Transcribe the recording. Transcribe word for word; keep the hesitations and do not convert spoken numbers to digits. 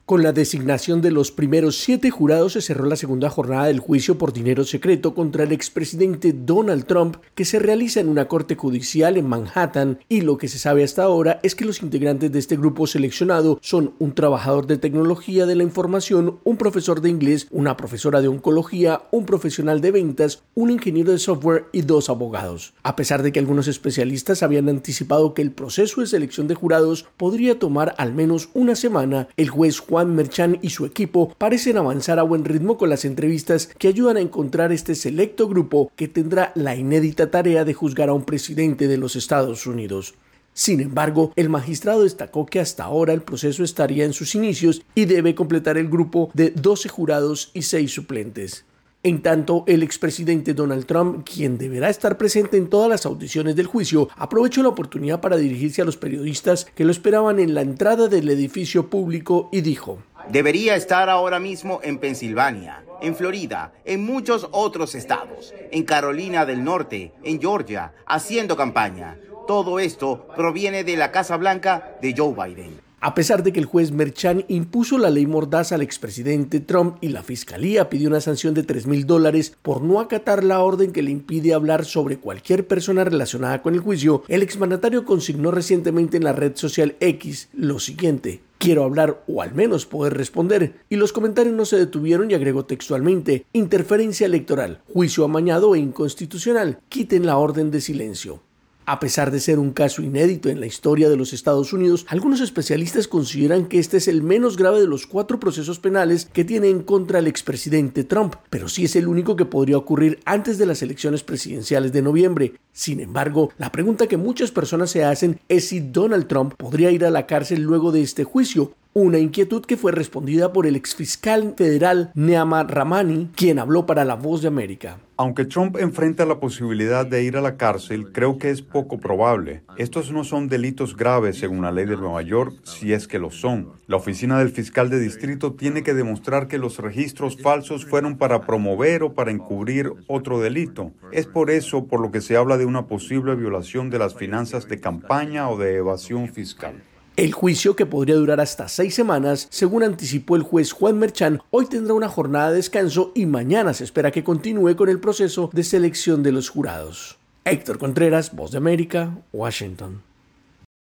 Con la designación de los primeros siete jurados se cerró la segunda jornada del juicio por dinero secreto contra el expresidente Donald Trump, que se realiza en una corte judicial en Manhattan, y lo que se sabe hasta ahora es que los integrantes de este grupo seleccionado son un trabajador de tecnología de la información, un profesor de inglés, una profesora de oncología, un profesional de ventas, un ingeniero de software y dos abogados. A pesar de que algunos especialistas habían anticipado que el proceso de selección de jurados podría tomar al menos una semana, el juez Juan Merchan y su equipo parecen avanzar a buen ritmo con las entrevistas que ayudan a encontrar este selecto grupo que tendrá la inédita tarea de juzgar a un presidente de los Estados Unidos. Sin embargo, el magistrado destacó que hasta ahora el proceso estaría en sus inicios y debe completar el grupo de doce jurados y seis suplentes. En tanto, el expresidente Donald Trump, quien deberá estar presente en todas las audiciones del juicio, aprovechó la oportunidad para dirigirse a los periodistas que lo esperaban en la entrada del edificio público y dijo: Debería estar ahora mismo en Pensilvania, en Florida, en muchos otros estados, en Carolina del Norte, en Georgia, haciendo campaña. Todo esto proviene de la Casa Blanca de Joe Biden. A pesar de que el juez Merchan impuso la ley Mordaza al expresidente Trump y la fiscalía pidió una sanción de tres mil dólares por no acatar la orden que le impide hablar sobre cualquier persona relacionada con el juicio, el exmandatario consignó recientemente en la red social X lo siguiente: quiero hablar o al menos poder responder, y los comentarios no se detuvieron y agregó textualmente: interferencia electoral, juicio amañado e inconstitucional, quiten la orden de silencio. A pesar de ser un caso inédito en la historia de los Estados Unidos, algunos especialistas consideran que este es el menos grave de los cuatro procesos penales que tiene en contra el expresidente Trump, pero sí es el único que podría ocurrir antes de las elecciones presidenciales de noviembre. Sin embargo, la pregunta que muchas personas se hacen es si Donald Trump podría ir a la cárcel luego de este juicio, una inquietud que fue respondida por el exfiscal federal Neama Rahmani, quien habló para La Voz de América. Aunque Trump enfrenta la posibilidad de ir a la cárcel, creo que es poco probable. Estos no son delitos graves según la ley de Nueva York, si es que lo son. La oficina del fiscal de distrito tiene que demostrar que los registros falsos fueron para promover o para encubrir otro delito. Es por eso por lo que se habla de una posible violación de las finanzas de campaña o de evasión fiscal. El juicio, que podría durar hasta seis semanas, según anticipó el juez Juan Merchan, hoy tendrá una jornada de descanso y mañana se espera que continúe con el proceso de selección de los jurados. Héctor Contreras, Voz de América, Washington.